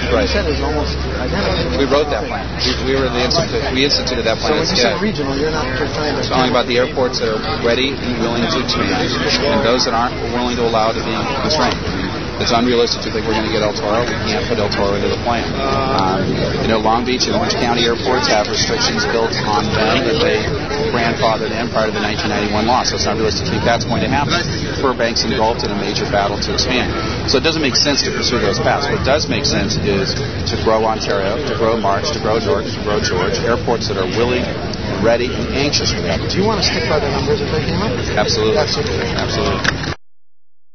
Right. You said is almost identical. We wrote that plan. We instituted that plan. So when you said regional, you're not trying to... It's talking about the airports that are ready and willing to expand, and those that aren't, we're willing to allow to be constrained. It's unrealistic to think we're going to get El Toro. We can't put El Toro into the plan. Long Beach and Orange County airports have restrictions built on them that they grandfathered in prior to the 1991 law, so it's not realistic to think that's going to happen. Burbank's engulfed in a major battle to expand. So it doesn't make sense to pursue those paths. What does make sense is to grow Ontario, to grow March, to grow Newark, to grow George, airports that are willing, ready, and anxious for that. Do you want to stick by the numbers that they came up with? Absolutely.